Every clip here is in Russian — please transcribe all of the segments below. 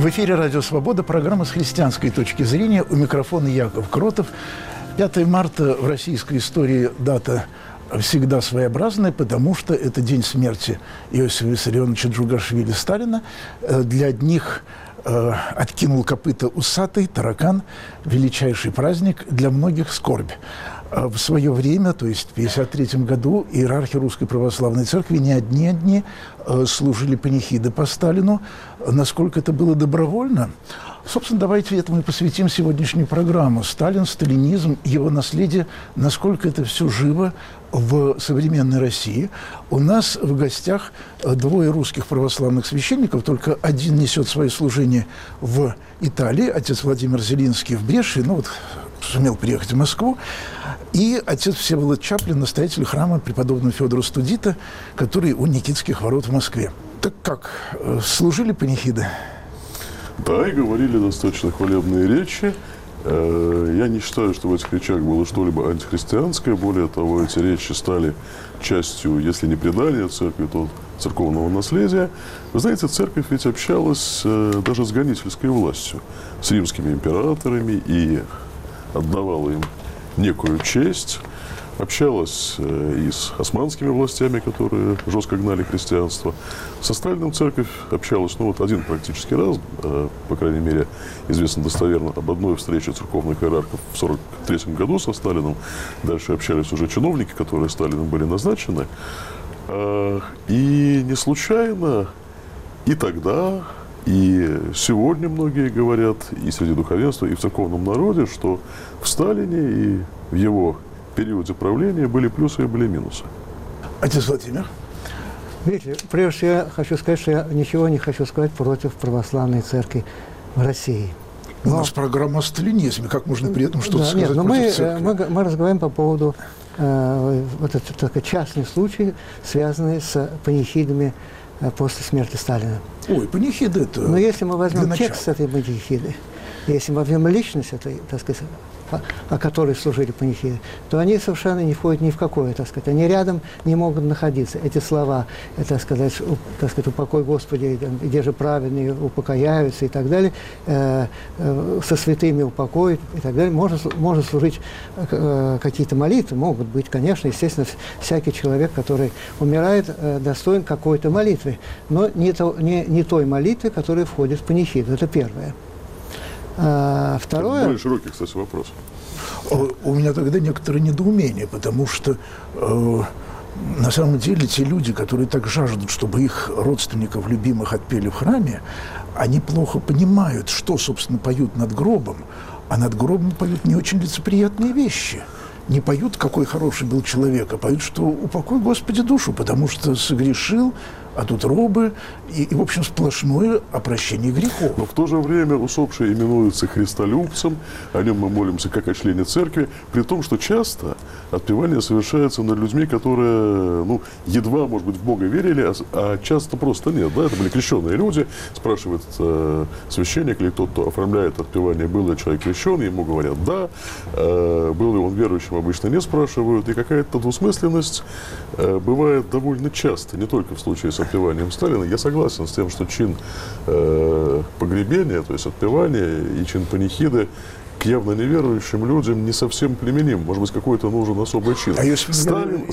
В эфире «Радио Свобода», программа «С христианской точки зрения». У микрофона Яков Кротов. 5 марта в российской истории дата всегда своеобразная, потому что это день смерти Иосифа Виссарионовича Джугашвили Сталина. Для одних откинул копыта усатый, таракан, величайший праздник, для многих скорбь. В свое время, то есть в 1953 году, иерархи Русской Православной Церкви не одни служили панихиды по Сталину. Насколько это было добровольно? Собственно, давайте этому и посвятим сегодняшнюю программу. Сталин, сталинизм, его наследие, насколько это все живо в современной России. У нас в гостях двое русских православных священников, только один несет свое служение в Италии, отец Владимир Зелинский в Брешии, сумел приехать в Москву, и отец Всеволод Чаплин, настоятель храма преподобного Федора Студита, который у Никитских ворот в Москве. Так как, служили панихиды? Да, и говорили достаточно хвалебные речи. Я не считаю, что в этих речах было что-либо антихристианское. Более того, эти речи стали частью, если не предания церкви, то церковного наследия. Вы знаете, церковь ведь общалась даже с гонительской властью, с римскими императорами и отдавала им некую честь. Общалась и с османскими властями, которые жестко гнали христианство. Со Сталиным церковь общалась, один практически раз, по крайней мере, известно достоверно об одной встрече церковных иерархов в 1943 году со Сталиным. Дальше общались уже чиновники, которые Сталиным были назначены. И не случайно и тогда, и сегодня многие говорят, и среди духовенства, и в церковном народе, что в Сталине и в его периоде правления были плюсы и были минусы. Отец Владимир? Видите, прежде всего я хочу сказать, что я ничего не хочу сказать против православной церкви в России. У нас программа о сталинизме. Как можно при этом что-то сказать нет, но против церкви? мы разговариваем по поводу этот частный случай, связанный с панихидами после смерти Сталина. Ой, панихиды это... Но если мы возьмем текст этой панихиды, если мы возьмем личность этой, так сказать, о которой служили панихиды, то они совершенно не входят ни в какое, так сказать, они рядом не могут находиться. Эти слова, так сказать, упокой Господи, где же праведные упокояются и так далее, со святыми упокоить и так далее, может служить какие-то молитвы, могут быть, конечно, естественно, всякий человек, который умирает, достоин какой-то молитвы, но не той молитвы, которая входит в панихиду. Это первое. Второе... Более широкий, кстати, вопрос. У меня тогда некоторое недоумение, потому что на самом деле те люди, которые так жаждут, чтобы их родственников любимых отпели в храме, они плохо понимают, что, собственно, поют над гробом, а над гробом поют не очень лицеприятные вещи. Не поют, какой хороший был человек, а поют, что упокой, Господи, душу, потому что согрешил, а тут робы, и в общем, сплошное опрощение грехов. Но в то же время усопший именуется христолюбцем, о нем мы молимся как о члене церкви, при том, что часто отпевание совершается над людьми, которые, едва, может быть, в Бога верили, а часто просто нет. Да? Это были крещенные люди, спрашивает священник или тот, кто оформляет отпевание, был ли человек крещеный, ему говорят «да», был ли он верующим, обычно не спрашивают, и какая-то двусмысленность бывает довольно часто, не только в случае с отпеванием Сталина. Я согласен с тем, что чин погребения, то есть отпевания и чин панихиды к явно неверующим людям не совсем применим. Может быть, какой-то нужен особый чин. Сталин,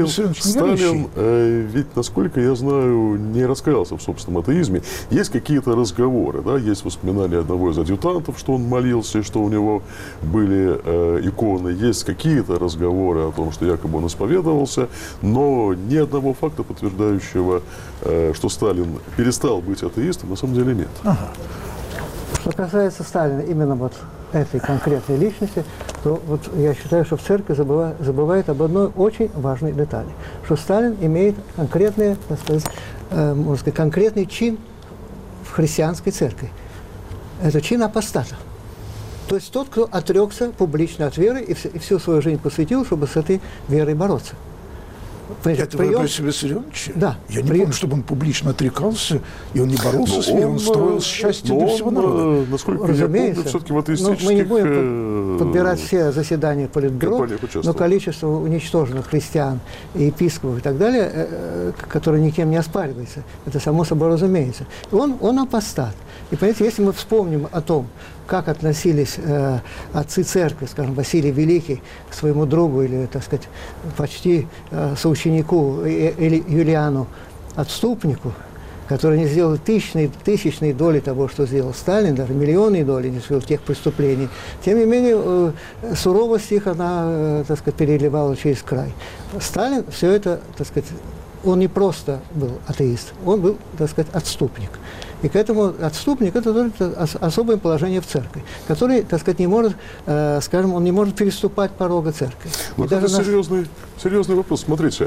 ведь, насколько я знаю, не раскаялся в собственном атеизме. Есть какие-то разговоры, да? Есть воспоминания одного из адъютантов, что он молился, и что у него были иконы. Есть какие-то разговоры о том, что якобы он исповедовался, но ни одного факта, подтверждающего, что Сталин перестал быть атеистом, на самом деле нет. Ага. Что касается Сталина, именно этой конкретной личности, то я считаю, что в церкви забывает об одной очень важной детали, что Сталин имеет конкретный, так сказать, можно сказать, конкретный чин в христианской церкви. Это чин апостата. То есть тот, кто отрекся публично от веры и всю свою жизнь посвятил, чтобы с этой верой бороться. Это вы про себя Виссарионовича? Да. Я не помню, чтобы он публично отрекался, и он не боролся с миром, он строил счастье для всего народа. Насколько я помню, все-таки в атеистических... мы не будем подбирать все заседания Политбюро, но количество уничтоженных христиан, и епископов и так далее, которые никем не оспаривается, это само собой разумеется. Он апостат. И, понимаете, если мы вспомним о том, как относились отцы церкви, скажем, Василий Великий к своему другу или, так сказать, почти соученику Юлиану Отступнику, который не сделал тысячные доли того, что сделал Сталин, даже миллионные доли не сделал тех преступлений. Тем не менее, суровость их, она, так сказать, переливала через край. Сталин все это, так сказать, он не просто был атеист, он был, так сказать, отступник. И к этому отступник – это тоже особое положение в церкви, который, так сказать, не может, скажем, он не может переступать порога церкви. Но это серьезный вопрос. Смотрите,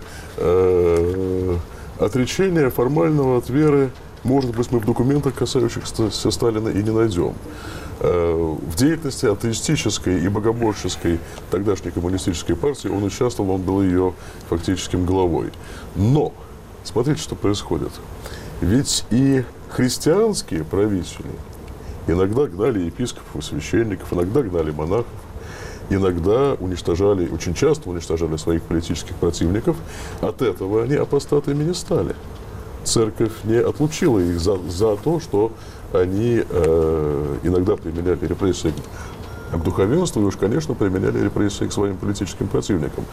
отречение формального от веры, может быть, мы в документах, касающихся Сталина, и не найдем. В деятельности атеистической и богоборческой тогдашней коммунистической партии он участвовал, он был ее фактическим главой. Но, смотрите, что происходит. Ведь и христианские правители иногда гнали епископов и священников, иногда гнали монахов, иногда уничтожали, очень часто уничтожали своих политических противников. От этого они апостатами не стали. Церковь не отлучила их за то, что они иногда применяли репрессии к духовенству и уж, конечно, применяли репрессии к своим политическим противникам.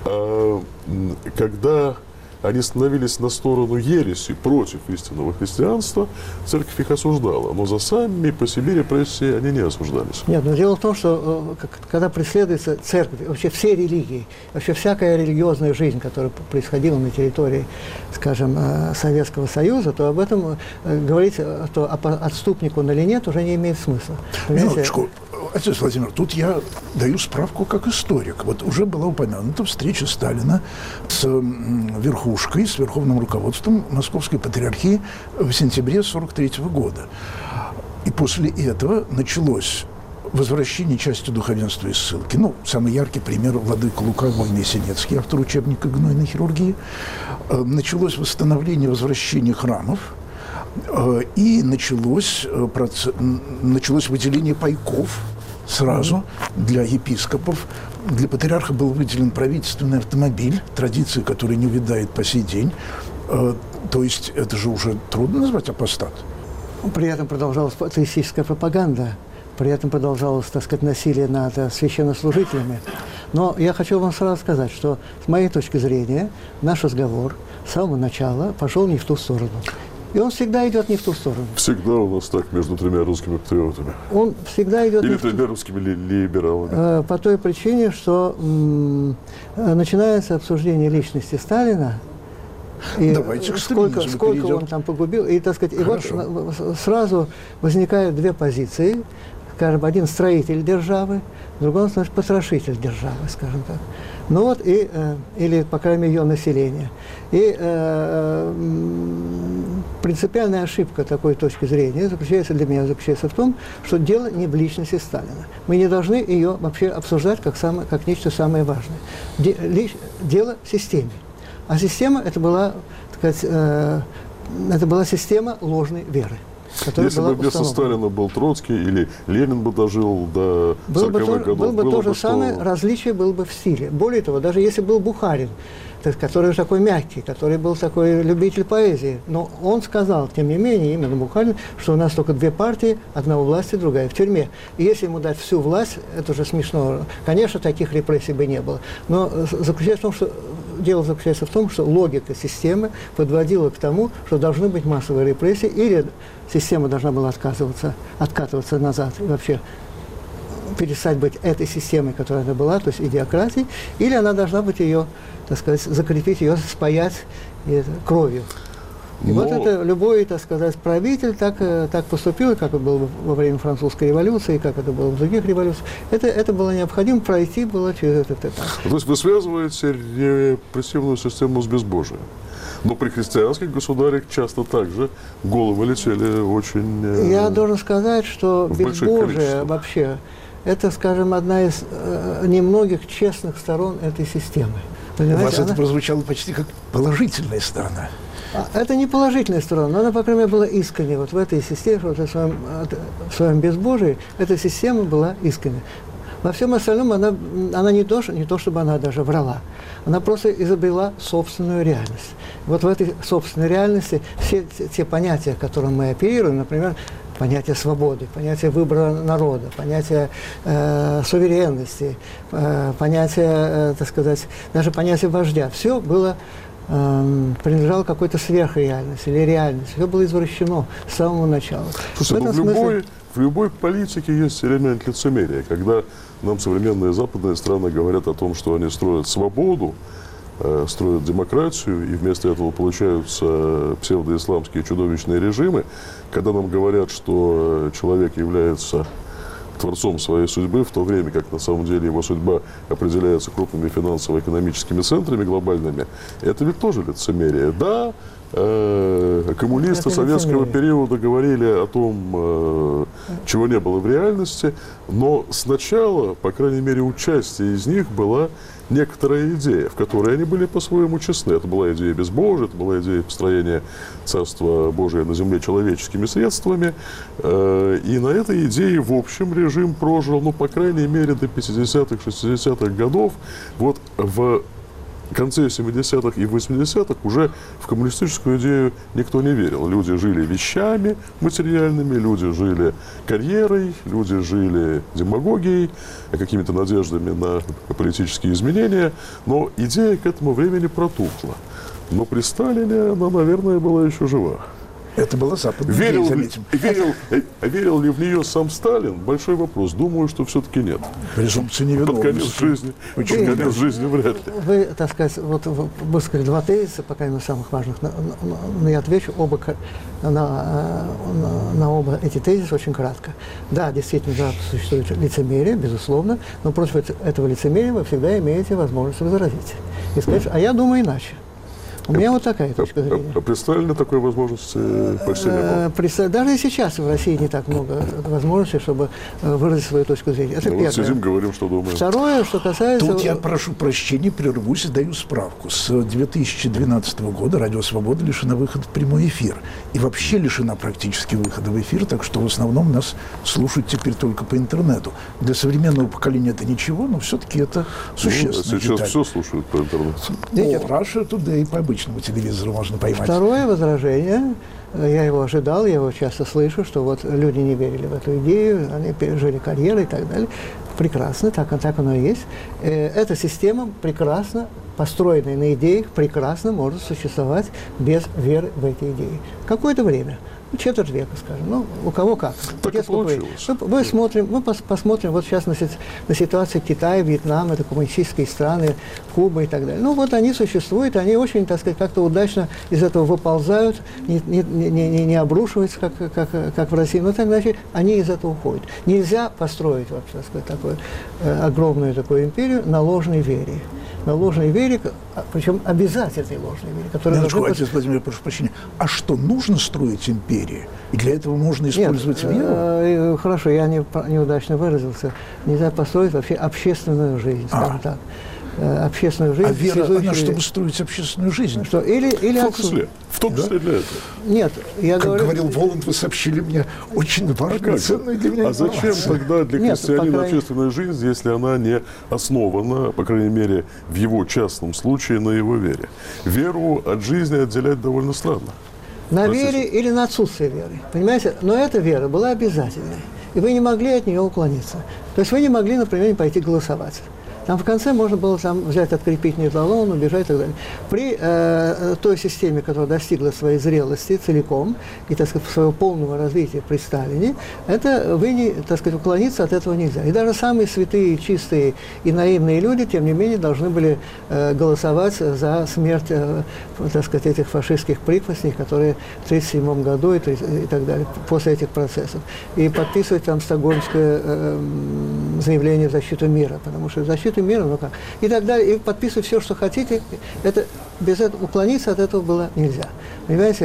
Когда они становились на сторону ереси против истинного христианства, церковь их осуждала. Но за сами по себе репрессии они не осуждались. Нет, но дело в том, что когда преследуется церковь, вообще все религии, вообще всякая религиозная жизнь, которая происходила на территории, скажем, Советского Союза, то об этом говорить, что отступник он или нет, уже не имеет смысла. Минуточку. Отец Владимир, тут я даю справку как историк. Вот уже была упомянута встреча Сталина с верхушкой, с верховным руководством Московской патриархии в сентябре 1943 года. И после этого началось возвращение части духовенства из ссылки. Ну, самый яркий пример – владыка Лука Войный-Сенецкий, автор учебника «Гнойной хирургии». Началось восстановление возвращения храмов. И началось выделение пайков сразу для епископов. Для патриарха был выделен правительственный автомобиль, традиции, которая не увядает по сей день. То есть это же уже трудно назвать апостат. При этом продолжалась атеистическая пропаганда, при этом продолжалось, так сказать, насилие над священнослужителями. Но я хочу вам сразу сказать, что с моей точки зрения наш разговор с самого начала пошел не в ту сторону. И он всегда идет не в ту сторону. Всегда у нас так между тремя русскими патриотами. Он всегда идет или тремя русскими либералами. По той причине, что начинается обсуждение личности Сталина. И сколько он там погубил. И, так сказать, и вот сразу возникают две позиции. Скажем, один строитель державы, другой, значит, потрошитель державы, скажем так. Ну вот, или, по крайней мере, ее население. И принципиальная ошибка такой точки зрения для меня заключается в том, что дело не в личности Сталина. Мы не должны ее вообще обсуждать как нечто самое важное. Дело в системе. А система это была, так сказать, система ложной веры. Если бы вместо Сталина был Троцкий или Ленин бы дожил до 40-х годов, было бы то же самое, различие было бы в стиле. Более того, даже если был Бухарин, который такой мягкий, который был такой любитель поэзии, но он сказал, тем не менее, именно Бухарин, что у нас только две партии, одна у власти, другая в тюрьме. И если ему дать всю власть, это уже смешно. Конечно, таких репрессий бы не было. Но дело заключается в том, что логика системы подводила к тому, что должны быть массовые репрессии, или система должна была откатываться назад, и вообще перестать быть этой системой, которая она была, то есть идиократией, или она должна быть ее, так сказать, закрепить ее, спаять кровью. И вот это любой, так сказать, правитель так поступил, как это было во время французской революции, как это было в других революциях. Это было необходимо, пройти было через этот этап. То есть вы связываете репрессивную систему с безбожием. Но при христианских государях часто также головы летели очень... Я должен сказать, что безбожие вообще, это, скажем, одна из немногих честных сторон этой системы. У вас это прозвучало почти как положительная сторона. Это не положительная сторона, но она, по крайней мере, была искренней. Вот в этой системе, вот в своем безбожии, эта система была искренней. Во всем остальном она не то, чтобы она даже врала. Она просто изобрела собственную реальность. Вот в этой собственной реальности все те понятия, к которым мы оперируем, например, понятие свободы, понятие выбора народа, понятие суверенности, понятие, так сказать, даже понятие вождя, все было принадлежало какой-то сверхреальности или реальности. Все было извращено с самого начала. Слушайте, в любой политике есть элемент лицемерия. Когда нам современные западные страны говорят о том, что они строят свободу, строят демократию, и вместо этого получаются псевдоисламские чудовищные режимы, когда нам говорят, что человек является творцом своей судьбы, в то время как на самом деле его судьба определяется крупными финансово-экономическими центрами глобальными, это ведь тоже лицемерие. Да, коммунисты советского периода говорили о том, чего не было в реальности, но сначала, по крайней мере, у части из них была некоторая идея, в которой они были по-своему честны. Это была идея безбожия, это была идея построения Царства Божия на земле человеческими средствами. И на этой идее, в общем, режим прожил, ну, по крайней мере, до 50-х, 60-х годов. Вот в конце 70-х и 80-х уже в коммунистическую идею никто не верил. Люди жили вещами материальными, люди жили карьерой, люди жили демагогией, какими-то надеждами на политические изменения. Но идея к этому времени протухла. Но при Сталине она, наверное, была еще жива. Это была западная идея, заметим. Верил ли в нее сам Сталин? Большой вопрос. Думаю, что все-таки нет. Презумпция невиновности. Под конец жизни вряд ли. Вы, так сказать, вот вы сказали два тезиса, пока из самых важных, но я отвечу на оба эти тезиса очень кратко. Да, действительно, да, существует лицемерие, безусловно, но против этого лицемерия вы всегда имеете возможность возразить. И сказать, а я думаю иначе. У меня вот такая точка зрения. А при Сталине такой возможности почти не было? Даже и сейчас в России не так много возможностей, чтобы выразить свою точку зрения. Это первое. Вот сидим, говорим, что думаем. Второе, что касается... Тут я прошу прощения, прервусь и даю справку. С 2012 года «Радио Свобода» лишена выхода в прямой эфир. И вообще лишена практически выхода в эфир, так что в основном нас слушают теперь только по интернету. Для современного поколения это ничего, но все-таки это существенно. Сейчас все слушают по интернету. Russia Today по обычному телевизору можно поймать. Второе возражение, я его ожидал, я его часто слышу, что вот люди не верили в эту идею, они пережили карьеры и так далее. Прекрасно, так оно и есть. Эта система прекрасно, построенная на идеях, прекрасно может существовать без веры в эти идеи. Какое-то время. Четверть века, скажем. Ну, у кого как. Так и получилось. Мы посмотрим вот сейчас на ситуацию Китая, Вьетнама, это коммунистические страны, Куба и так далее. Ну, вот они существуют, они очень, так сказать, как-то удачно из этого выползают, не обрушиваются, как в России, но так иначе они из этого уходят. Нельзя построить, вот, так сказать, такую огромную такую империю на ложной вере. На ложной вере, причем обязательной ложной вере, которая... Отец Владимир, прошу прощения, а что, нужно строить империю? И для этого можно использовать веру? Хорошо, я неудачно выразился. Нельзя построить вообще общественную жизнь, скажем так. Общественную жизнь. А вера, она, чтобы строить общественную жизнь? Что? В том числе для этого. Нет, я как говорил Воланд, вы сообщили мне очень важную, ценную для меня информацию. А зачем тогда для христианина общественная жизнь, если она не основана, по крайней мере, в его частном случае, на его вере? Веру от жизни отделять довольно странно. На вере или на отсутствие веры. Понимаете? Но эта вера была обязательной. И вы не могли от нее уклониться. То есть вы не могли, например, пойти голосовать. Там в конце можно было взять открепительный талон, убежать и так далее. При той системе, которая достигла своей зрелости целиком и, так сказать, своего полного развития при Сталине, так сказать, уклониться от этого нельзя. И даже самые святые, чистые и наивные люди, тем не менее, должны были голосовать за смерть, так сказать, этих фашистских прихвостней, которые в 1937 году и так далее, после этих процессов. И подписывать там стокгольмское заявление в защиту мира, потому что защита мира, ну как, и так далее, и подписывать все, что хотите, это, без этого, уклониться от этого было нельзя. Понимаете,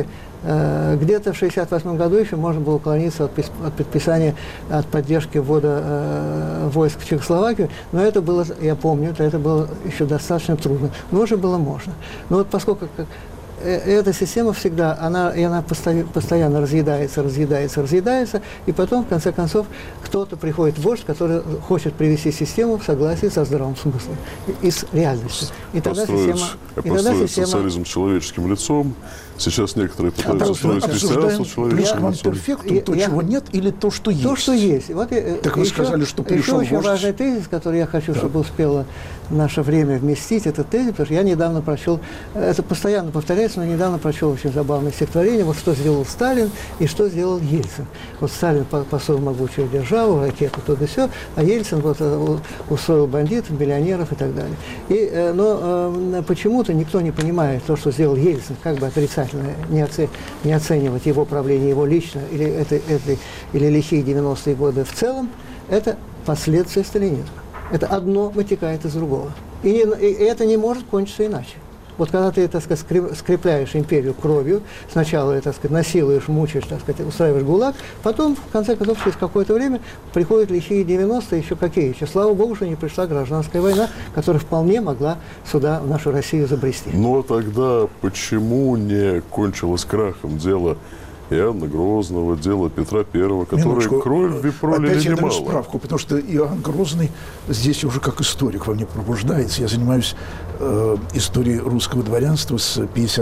Где-то в 1968 году еще можно было уклониться от подписания, от поддержки ввода войск в Чехословакию, но это было, я помню, это было еще достаточно трудно, но уже было можно. Но вот поскольку эта система всегда, она постоянно разъедается, и потом, в конце концов, кто-то приходит, вождь, который хочет привести систему в согласии со здравым смыслом и с реальностью. И тогда построить социализм с человеческим лицом. Сейчас некоторые пытаются строить христианство с человеческим лицом. Перфектум, то, чего нет, или то, что есть? То, что есть. Вот так вы сказали, что пришел вождь. Еще очень важный тезис, который я хочу, чтобы успело наше время вместить, этот тезис, потому что я недавно прочел, это постоянно повторяется, но недавно прочел очень забавное стихотворение, вот что сделал Сталин и что сделал Ельцин. Вот Сталин посол могучую державу, ракету, то да сё, а Ельцин вот устроил бандитов, миллионеров и так далее. Но почему-то никто не понимает то, что сделал Ельцин, как бы отрицательно не оценивать его правление, его лично, или лихие 90-е годы в целом, это последствия сталинизма. Это одно вытекает из другого. И это не может кончиться иначе. Вот когда ты, так сказать, скрепляешь империю кровью, сначала, так сказать, насилуешь, мучаешь, так сказать, устраиваешь ГУЛАГ, потом, в конце концов, через какое-то время приходят лихие 90-е, еще какие еще. Слава Богу, что не пришла гражданская война, которая вполне могла сюда, в нашу Россию, забрести. Ну, а тогда почему не кончилось крахом дело Иоанна Грозного, дело Петра Первого, которые кровь пролили опять я даю немало? справку, потому что Иоанн Грозный здесь уже как историк во мне пробуждается. Я занимаюсь историей русского дворянства с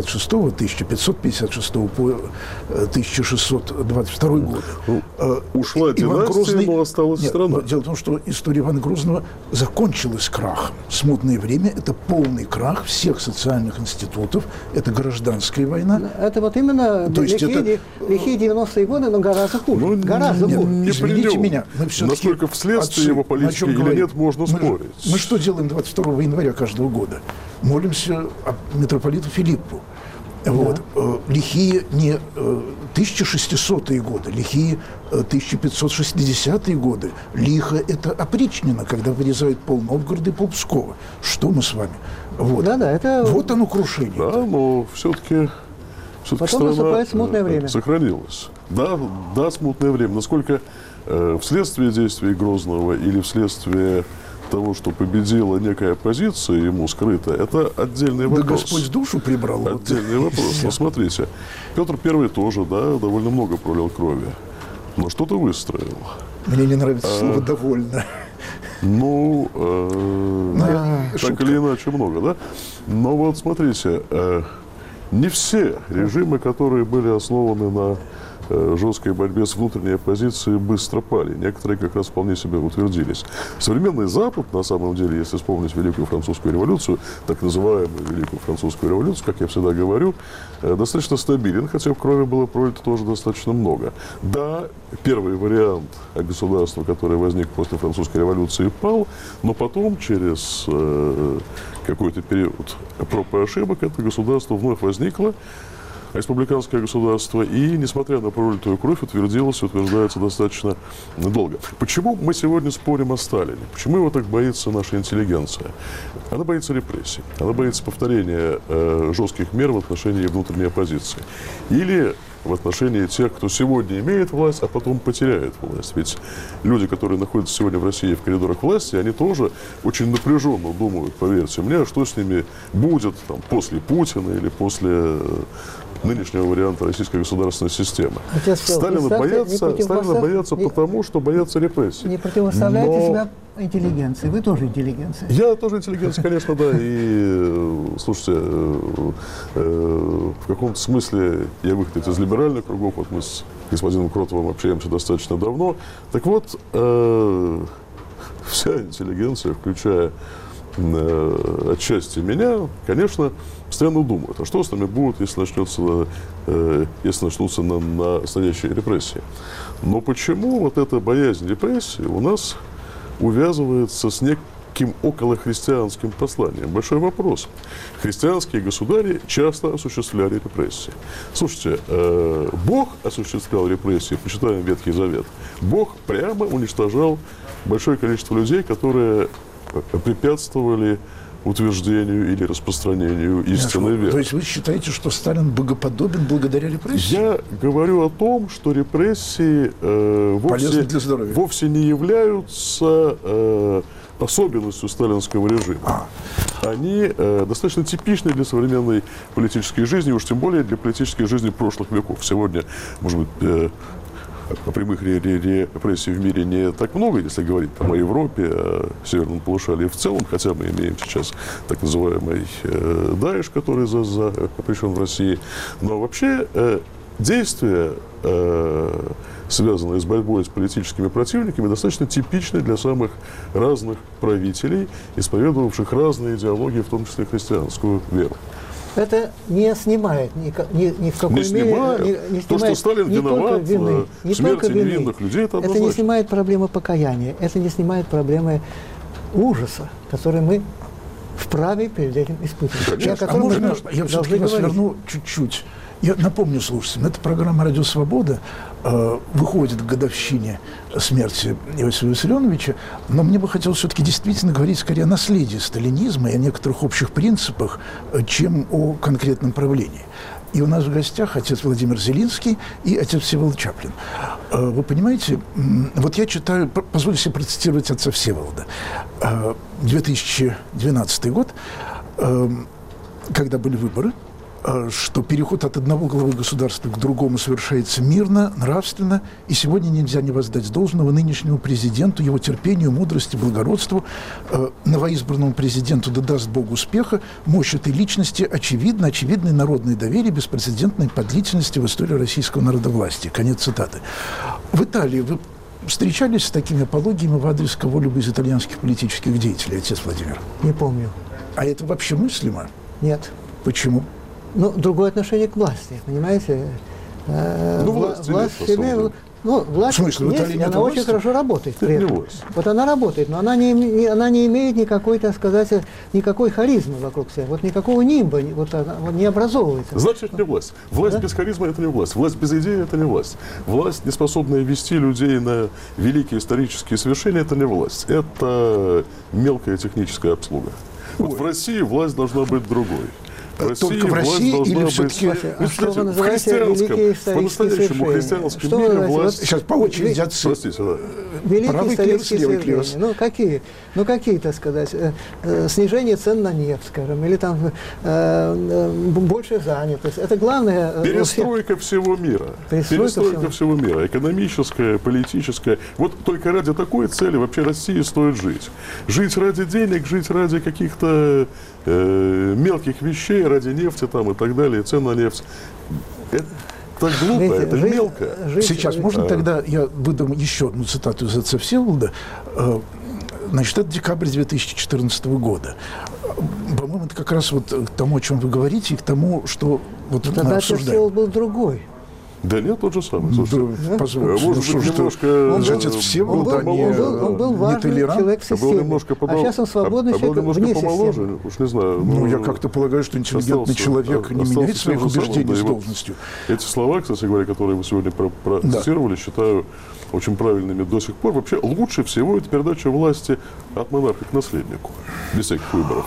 1556 по 1622 год. Ушла династия, но осталась страна. Дело в том, что история Ивана Грозного закончилась крахом. Смутное время – это полный крах всех социальных институтов, это гражданская война. Это вот именно лихие 90-е годы, но гораздо хуже. Гораздо хуже. Извините меня. Насколько вследствие его политики или нет, можно спорить. Мы что делаем 22 января каждого года? Молимся митрополиту Филиппу. Вот. Лихие не 1600-е годы, лихие 1560-е годы. Лихо – это опричнина, когда вырезают пол Новгорода и пол Пскова. Что мы с вами? Вот. Это... Вот оно крушение. Да, но все-таки потом наступает смутное время. Сохранилось. Да, смутное время. Насколько вследствие действий Грозного или вследствие того, что победила некая оппозиция ему скрыта, это отдельный вопрос. Да Господь душу прибрал. Отдельный вопрос. Но смотрите, Петр Первый тоже, довольно много пролил крови, но что-то выстроил. Мне не нравится слово «довольно». Ну, так или иначе много, да? Но вот смотрите, не все режимы, которые были основаны на жесткой борьбе с внутренней оппозицией, быстро пали. Некоторые как раз вполне себе утвердились. Современный Запад, на самом деле, если вспомнить Великую Французскую революцию, так называемую Великую Французскую революцию, как я всегда говорю, достаточно стабилен, хотя в крови было пролито тоже достаточно много. Да, первый вариант государства, которое возник после Французской революции, пал, но потом, через какой-то период проб и ошибок, это государство вновь возникло, республиканское государство, и, несмотря на пролитую кровь, утвердилось и утверждается достаточно долго. Почему мы сегодня спорим о Сталине? Почему его так боится наша интеллигенция? Она боится репрессий, она боится повторения жестких мер в отношении внутренней оппозиции. Или в отношении тех, кто сегодня имеет власть, а потом потеряет власть. Ведь люди, которые находятся сегодня в России в коридорах власти, они тоже очень напряженно думают, поверьте мне, что с ними будет после Путина или после нынешнего варианта российской государственной системы. Сталина боятся потому, что боятся репрессий. Не противоставляете себя интеллигенции. Вы тоже интеллигенция. Я тоже интеллигенция, конечно, да. И, слушайте, в каком-то смысле я выходец из либеральных кругов. Вот мы с господином Кротовым общаемся достаточно давно. Так вот, вся интеллигенция, включая отчасти меня, конечно, постоянно думают, а что с нами будет, если начнутся настоящие репрессии. Но почему вот эта боязнь репрессий у нас увязывается с неким околохристианским посланием? Большой вопрос. Христианские государи часто осуществляли репрессии. Слушайте, Бог осуществлял репрессии, почитаем Ветхий Завет. Бог прямо уничтожал большое количество людей, которые препятствовали утверждению или распространению истинной веры. То есть вы считаете, что Сталин богоподобен благодаря репрессиям? Я говорю о том, что репрессии вовсе не являются особенностью сталинского режима. Они достаточно типичны для современной политической жизни, уж тем более для политической жизни прошлых веков. Сегодня, может быть, прямых репрессий в мире не так много, если говорить о Европе, о Северном полушарии в целом, хотя мы имеем сейчас так называемый Даиш, который запрещен в России. Но вообще действия, связанные с борьбой с политическими противниками, достаточно типичны для самых разных правителей, исповедовавших разные идеологии, в том числе христианскую веру. Это не снимает ни в какой не мере. Не снимает. То, что Сталин виноват в смерти невинных людей, это однозначно. Это не снимает проблемы покаяния, это не снимает проблемы ужаса, который мы вправе перед этим испытывать. Я все-таки вас верну чуть-чуть. Я напомню слушателям, эта программа «Радио Свобода» выходит к годовщине смерти Иосифа Виссарионовича, но мне бы хотелось все-таки действительно говорить скорее о наследии сталинизма и о некоторых общих принципах, чем о конкретном правлении. И у нас в гостях отец Владимир Зелинский и отец Всеволод Чаплин. Вы понимаете, вот я читаю, позвольте себе процитировать отца Всеволода. 2012 год, когда были выборы, что переход от одного главы государства к другому совершается мирно, нравственно, и сегодня нельзя не воздать должного нынешнему президенту, его терпению, мудрости, благородству. Новоизбранному президенту да даст Бог успеха, мощь этой личности очевидна, очевидное народное доверие, беспрецедентной по длительности в истории российского народовластия. Конец цитаты. В Италии вы встречались с такими апологиями в адрес кого-либо из итальянских политических деятелей, отец Владимир? Не помню. А это вообще мыслимо? Нет. Почему? Ну, другое отношение к власти, понимаете? Власть власть в смысле, есть, она очень хорошо работает. Вот она работает, но она не имеет никакой, так сказать, никакой харизмы вокруг себя. Вот никакого нимба, вот не образовывается. Значит, не власть. Власть без харизмы – это не власть. Власть без идеи – это не власть. Власть, не способная вести людей на великие исторические свершения – это не власть. Это мелкая техническая обслуга. Вот в России власть должна быть другой. Только в России или все-таки что вы называете великие исторические христианском что мире вы власть... Сейчас по очереди отцы. Простите, да. Великие исторические свершения. Ну, какие, так сказать, снижение цен на нефть, скажем, или там большая занятость. Это главное... Перестройка всего мира. Перестройка всего мира. Экономическая, политическая. Вот только ради такой цели вообще России стоит жить. Жить ради денег, жить ради каких-то мелких вещей, ради нефти там и так далее, цен на нефть. Это так глупо, это мелко. Сейчас можно тогда я выдам еще одну цитату из отца Всеволода. Значит, это декабрь 2014 года. По-моему, это как раз вот к тому, о чем вы говорите, и к тому, что вот мы тогда обсуждаем. Тогда Всеволод был другой. Да нет, тот же самый. Позвольте, может быть, немножко... Отец Всеволод, он был важный человек в системе. А сейчас он свободный человек вне системы. Уж не знаю. Ну, я как-то полагаю, что интеллигентный человек не меняет своих убеждений с должностью. Эти слова, кстати говоря, которые вы сегодня процитировали, считаю очень правильными до сих пор. Вообще, лучше всего это передача власти от монарха к наследнику, без всяких выборов.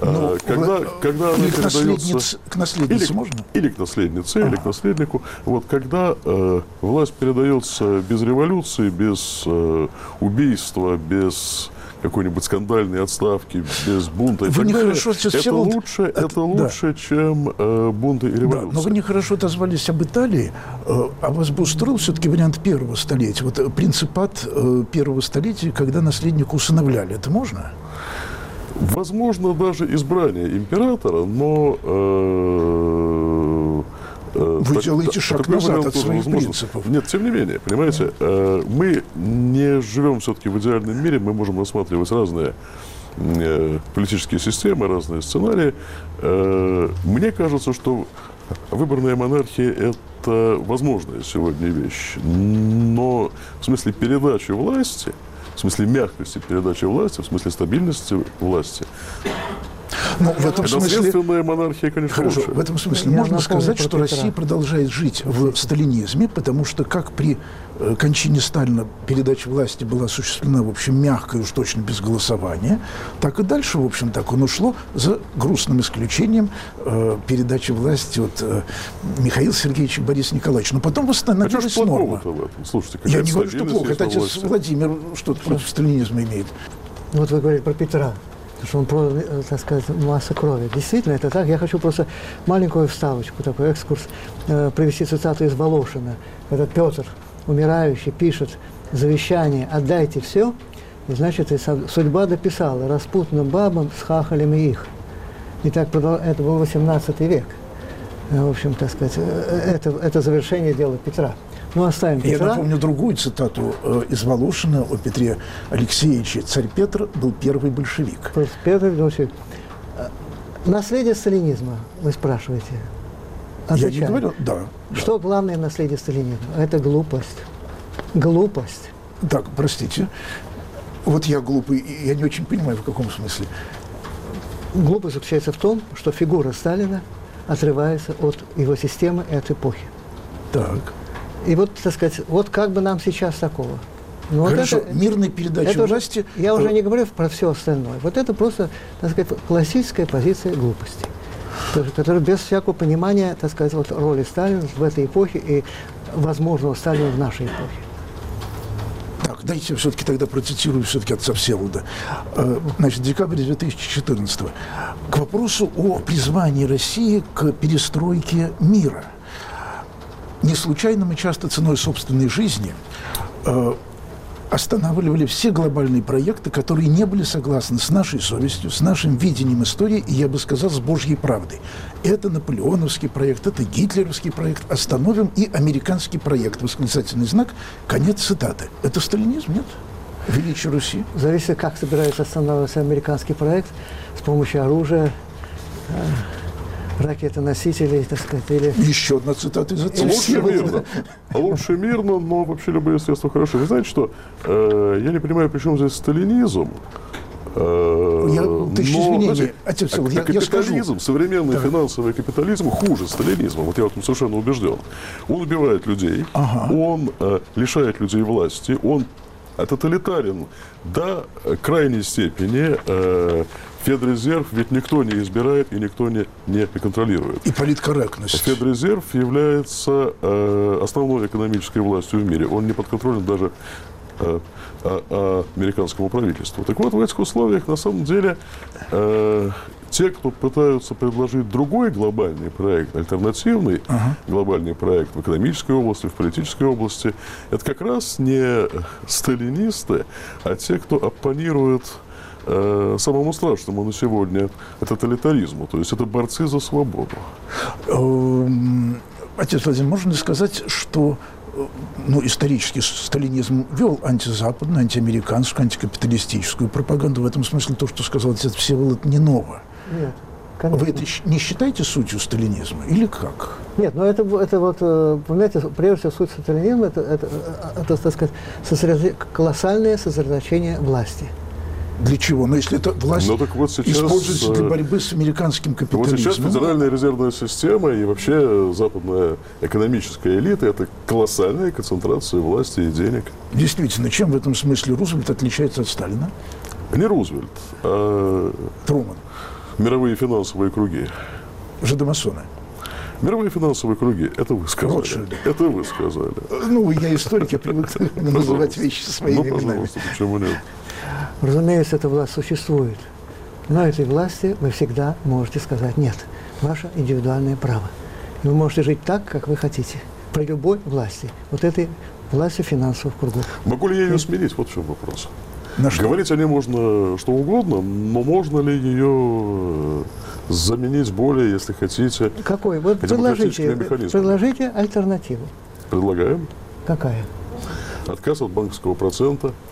Когда она передается... К наследнице можно? Или к наследнице, или к наследнику. Вот когда власть передается без революции, без убийства, без какой-нибудь скандальной отставки, без бунта и так далее, это лучше, чем бунты и революции. Да, но вы нехорошо отозвались об Италии, а вас бы устроил все-таки вариант первого столетия. Вот принципат первого столетия, когда наследника усыновляли, это можно? Возможно, даже избрание императора, но... Вы делаете шаг назад от своих принципов. Нет, тем не менее, понимаете, мы не живем все-таки в идеальном мире, мы можем рассматривать разные политические системы, разные сценарии. Мне кажется, что выборная монархия – это возможная сегодня вещь, но в смысле передачи власти, в смысле мягкости передачи власти, в смысле стабильности власти, Ну, в этом смысле... Наследственная монархия, конечно, Хорошо, лучше. в этом смысле Я можно напомню сказать, про что Петра. Россия продолжает жить в сталинизме, потому что как при кончине Сталина передача власти была осуществлена, в общем, мягко и уж точно без голосования, так и дальше, в общем, так он ушло, за грустным исключением передачи власти от Михаила Сергеевича и Бориса Николаевича. Но потом А что восстановилась ж норма. плохого-то в этом? Слушайте, Я какая не говорю, что стабильность плохо. есть Это во отец власти. Владимир что-то против сталинизма имеет. Вот вы говорите про Петра, что он пролил, так сказать, массу крови. Действительно, это так. Я хочу просто маленькую вставочку, такой экскурс, привести цитату из Волошина. Этот Петр, умирающий, пишет завещание «Отдайте все», и, значит, и судьба дописала распутным бабам с хахалями их. И так это был 18 век. В общем, так сказать, это завершение дела Петра. Ну, оставим Я Петра. напомню другую цитату из Волошина о Петре Алексеевиче. Царь Петр был первый большевик. Просто Петр Ильич. Наследие сталинизма, вы спрашиваете. Я не Отвечаю. говорю, да. Что главное наследие сталинизма? Это глупость. Глупость. Так, простите. Вот я глупый, и я не очень понимаю, в каком смысле. Глупость заключается в том, что фигура Сталина отрывается от его системы и от эпохи. Так. И вот, так сказать, вот как бы нам сейчас такого. Ну, Хорошо, вот это, мирной передачи это уже, власти... я уже не говорю про все остальное. Вот это просто, так сказать, классическая позиция глупости, которая без всякого понимания, так сказать, вот роли Сталина в этой эпохе и возможного Сталина в нашей эпохе. Так, дайте я все-таки тогда процитирую все-таки отца Всеволода. Значит, декабрь 2014 -го. К вопросу о призвании России к перестройке мира. Не случайно мы часто ценой собственной жизни останавливали все глобальные проекты, которые не были согласны с нашей совестью, с нашим видением истории, и, я бы сказал, с Божьей правдой. Это наполеоновский проект, это гитлеровский проект. Остановим и американский проект. Восклицательный знак. Конец цитаты. Это сталинизм, нет? Величие Руси. Зависит, как собирается останавливаться американский проект, с помощью оружия, ракетоносителей, так сказать, или... Еще одна цитата из отца. Лучше мирно. Лучше мирно, но вообще любые средства хороши. Вы знаете, что я не понимаю, при чем здесь сталинизм. Тысяча извинений, отец Всеволод, я скажу. Капитализм, современный финансовый капитализм хуже сталинизма. Вот я в этом совершенно убежден. Он убивает людей, он лишает людей власти, он тоталитарен до крайней степени. Федрезерв ведь никто не избирает и никто не контролирует. И политкорректность. Федрезерв является основной экономической властью в мире. Он не подконтролен даже американскому правительству. Так вот, в этих условиях, на самом деле, те, кто пытаются предложить другой глобальный проект, альтернативный глобальный проект в экономической области, в политической области, это как раз не сталинисты, а те, кто оппонирует самому страшному на сегодня тоталитаризму. То есть это борцы за свободу. Отец Владимир, можно ли сказать, что исторически сталинизм вел антизападную, антиамериканскую, антикапиталистическую пропаганду? В этом смысле то, что сказал отец Всеволод, не ново. Нет, конечно. Вы это не считаете сутью сталинизма? Или как? Нет, но это вот, понимаете, прежде всего, суть сталинизма, это так сказать, колоссальное сосредоточение власти. Для чего? Но если это власть используется для борьбы с американским капитализмом. Вот сейчас Федеральная резервная система и вообще западная экономическая элита – это колоссальная концентрация власти и денег. Действительно, чем в этом смысле Рузвельт отличается от Сталина? Не Рузвельт, а Труман. Мировые финансовые круги. Жидомасоны. Мировые финансовые круги – это вы сказали. Ротшильды. Это вы сказали. Я историк, я привык называть вещи своими именами. Пожалуйста, почему нет? Разумеется, эта власть существует. Но этой власти вы всегда можете сказать «нет». Ваше индивидуальное право. И вы можете жить так, как вы хотите. При любой власти. Вот этой власти финансовых кругов. Могу ли я ее сменить? Вот в чем вопрос. Говорить о ней можно что угодно, но можно ли ее заменить более, если хотите, какой? Вот предложите альтернативу. Предлагаем. Какая? Отказ от банковского процента,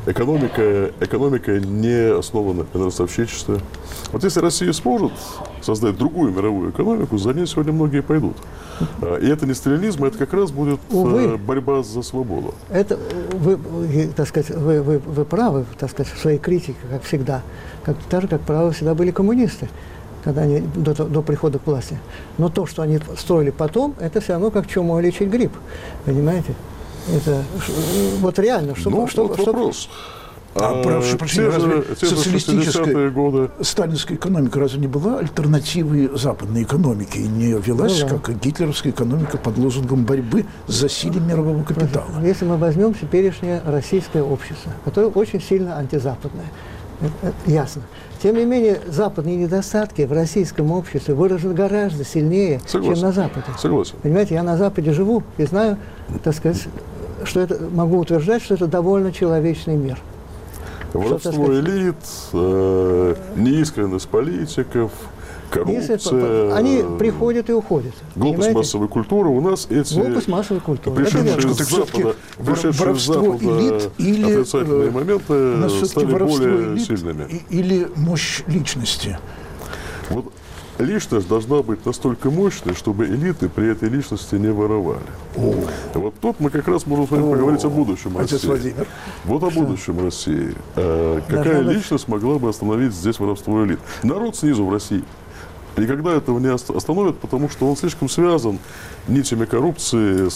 экономика не основана на ростовщичестве. Вот если Россия сможет создать другую мировую экономику, за ней сегодня многие пойдут. И это не сталинизм, это как раз будет борьба за свободу. Это вы, так сказать, вы правы, так сказать, в своей критике, как всегда. Так же, как правило, всегда были коммунисты, когда они до прихода к власти. Но то, что они строили потом, это все равно как чумой лечить грипп. Понимаете? Это вот реально, вопрос. Прошу прощения, разве социалистическая годы сталинская экономика разве не была альтернативой западной экономике и не велась, как и гитлеровская экономика, под лозунгом борьбы с засилием мирового капитала? Если мы возьмем теперешнее российское общество, которое очень сильно антизападное, это ясно. Тем не менее, западные недостатки в российском обществе выражены гораздо сильнее, чем на Западе. Согласен. Понимаете, я на Западе живу и знаю, так сказать, что это, могу утверждать, что это довольно человечный мир. Воровство элит, неискренность политиков, коррупция. Они приходят и уходят. Глупость массовой культуры. У нас эти глупость массовой культуры. пришедшие с Запада отрицательные моменты стали более сильными. Или мощь личности. Вот личность должна быть настолько мощной, чтобы элиты при этой личности не воровали. Вот тут мы как раз можем с вами поговорить о будущем России. Вот о будущем России. Какая личность могла бы остановить здесь воровство элит? Народ снизу в России никогда этого не остановит, потому что он слишком связан нитями коррупции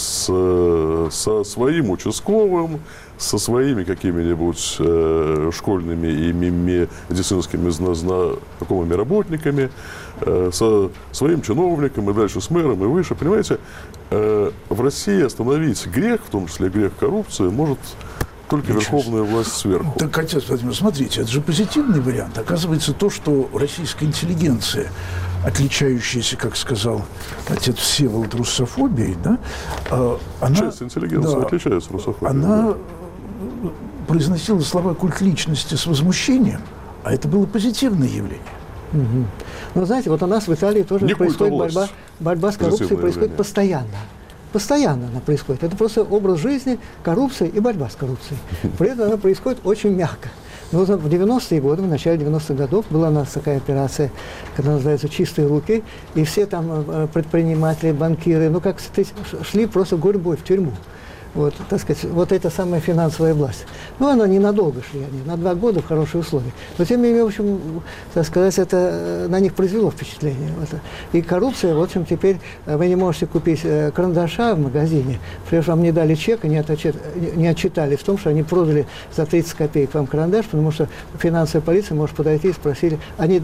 со своим участковым, со своими какими-нибудь школьными и медицинскими знакомыми работниками, со своим чиновником и дальше с мэром и выше. Понимаете, в России остановить грех, в том числе грех коррупции, может только верховная власть сверху. Так, отец Владимир, смотрите, это же позитивный вариант. Оказывается, то, что российская интеллигенция, отличающаяся, как сказал отец Всеволод, руссофобией, да, она... Часть интеллигенции отличается руссофобией. Она произносила слова «культ личности» с возмущением, а это было позитивное явление. Угу. Но знаете, вот у нас в Италии тоже происходит борьба с коррупцией, происходит постоянно. Постоянно она происходит. Это просто образ жизни, коррупция и борьба с коррупцией. При этом она происходит очень мягко. Но в 90-е годы, в начале 90-х годов была у нас такая операция, которая называется «Чистые руки», и все там предприниматели, банкиры, ну как шли просто гурьбой в тюрьму. Вот, так сказать, вот эта самая финансовая власть. Ну, она ненадолго шли, они на 2 года в хорошие условия. Но, тем не менее, в общем, так сказать, это на них произвело впечатление. И коррупция, в общем, теперь вы не можете купить карандаша в магазине, потому что вам не дали чек и не отчитали в том, что они продали за 30 копеек вам карандаш, потому что финансовая полиция может подойти и спросили, они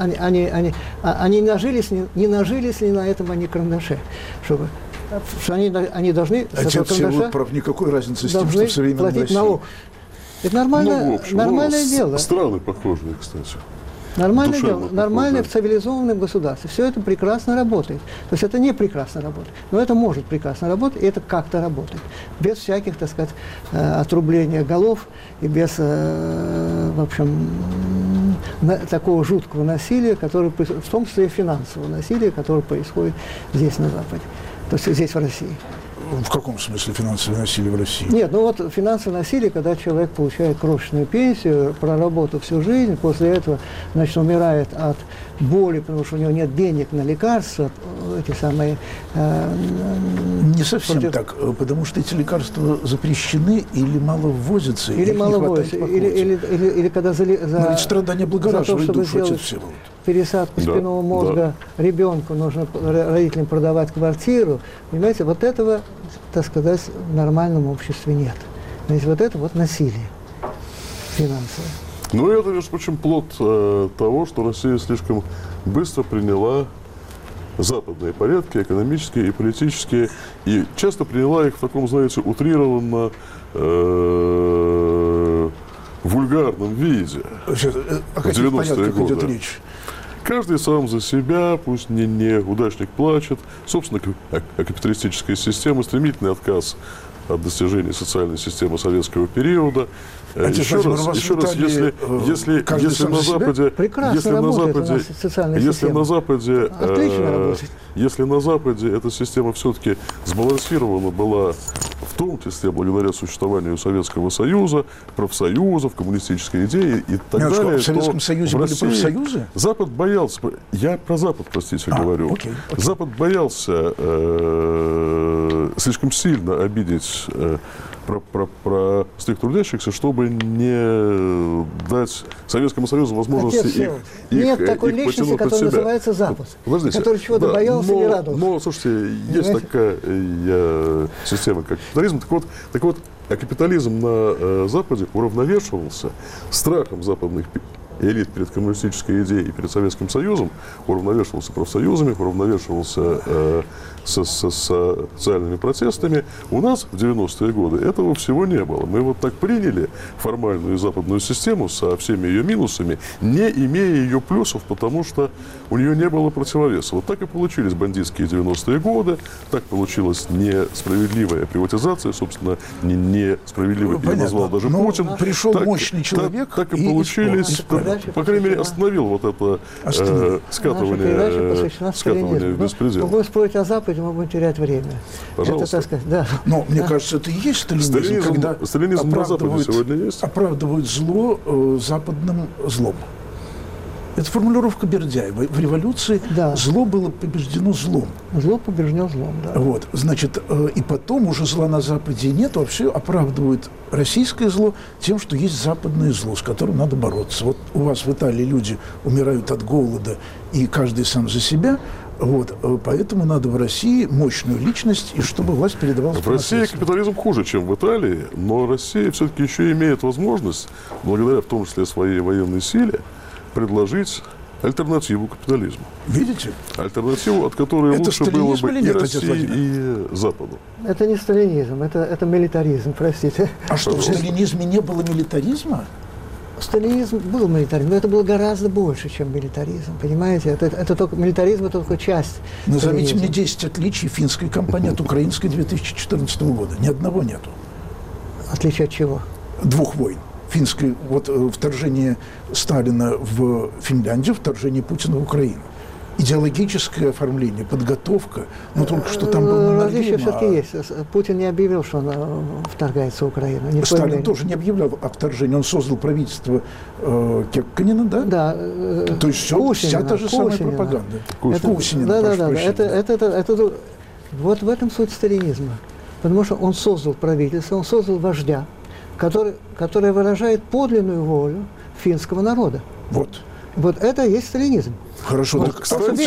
не нажились ли на этом они карандаше, чтобы... Что они должны отец Всеволод прав, никакой разницы с тем, что в современной России. Налог. Это нормальное дело. Страны похожие, кстати. Нормальное дело, нормально в цивилизованном государстве. Все это прекрасно работает. То есть это не прекрасно работает, но это может прекрасно работать, и это как-то работает. Без всяких, так сказать, отрубления голов и без, в общем, такого жуткого насилия, которое, в том числе и финансового насилия, которое происходит здесь, на Западе. То есть здесь, в России. В каком смысле финансовое насилие в России? Нет, ну вот финансовое насилие, когда человек получает крошечную пенсию, проработав всю жизнь, после этого, значит, умирает от боли, потому что у него нет денег на лекарства, эти самые... Не совсем так, потому что эти лекарства запрещены или мало ввозятся, или мало ввозятся, или когда но ведь страдания облагораживают душу, отец Всеволод. Пересадку спинного мозга ребенку нужно родителям продавать квартиру. Понимаете, вот этого, так сказать, в нормальном обществе нет. Понимаете, вот это вот насилие финансовое. Ну, это, между прочим, плод того, что Россия слишком быстро приняла западные порядки, экономические и политические, и часто приняла их в таком, знаете, утрированно вульгарном виде. О каких порядках идет речь? Каждый сам за себя, пусть не неудачник плачет. Собственно, капиталистическая система, стремительный отказ от достижений социальной системы советского периода. Еще раз, если на Западе эта система все-таки сбалансирована была в в том числе благодаря существованию Советского Союза, профсоюзов, коммунистической идеи и так далее. В Советском Союзе были профсоюзы? Запад боялся, я про Запад, простите, говорю. Окей. Запад боялся слишком сильно обидеть простых трудящихся, чтобы не дать Советскому Союзу возможности Нет такой личности, которая называется Запад, который чего-то боялся и радовался. Но, слушайте, есть такая система, как капитализм. Так вот, а капитализм на Западе уравновешивался страхом западных элит перед коммунистической идеей и перед Советским Союзом, уравновешивался профсоюзами, уравновешивался со социальными протестами. У нас в 90-е годы этого всего не было. Мы вот так приняли формальную западную систему со всеми ее минусами, не имея ее плюсов, потому что у нее не было противовеса. Вот так и получились бандитские 90-е годы, так получилась несправедливая приватизация, собственно, несправедливой ее назвал даже Путин. Пришел мощный человек так и получились, по крайней мере, остановил вот это скатывание в беспредел. Вы спорите о Западе, мы будем терять время. Пожалуйста. Это, так сказать, да. Но мне кажется, это и есть сталинизм, когда сталинизм на Западе сегодня есть. Оправдывают зло западным злом. Это формулировка Бердяева. В революции зло было побеждено злом. Зло побеждено злом, да. Вот, значит, и потом уже зла на Западе нет, вообще оправдывают российское зло тем, что есть западное зло, с которым надо бороться. Вот у вас в Италии люди умирают от голода, и каждый сам за себя. Вот, поэтому надо в России мощную личность, и чтобы власть передавалась по наследству. В России капитализм хуже, чем в Италии, но Россия все-таки еще имеет возможность, благодаря в том числе своей военной силе, предложить альтернативу капитализму. Видите? Альтернативу, от которой лучше было бы и России, и Западу. Это не сталинизм, это милитаризм, простите. А что, в сталинизме не было милитаризма? Сталинизм был милитаризм, но это было гораздо больше, чем милитаризм, понимаете? Это только милитаризм, это только часть. Назовите мне 10 отличий финской кампании от украинской 2014 года. Ни одного нету. Отличие от чего? 2 войн. Финское вторжение Сталина в Финляндию, вторжение Путина в Украину. Идеологическое оформление, подготовка, но только что там был не различие все-таки есть. Путин не объявил, что он вторгается в Украину. Сталин тоже не объявлял о вторжении. Он создал правительство Кекконена, да? Да. То есть вся та же самая пропаганда. Кусинина. Да. Вот в этом суть сталинизма. Потому что он создал правительство, он создал вождя, который выражает подлинную волю финского народа. Вот это и есть сталинизм. Хорошо, так,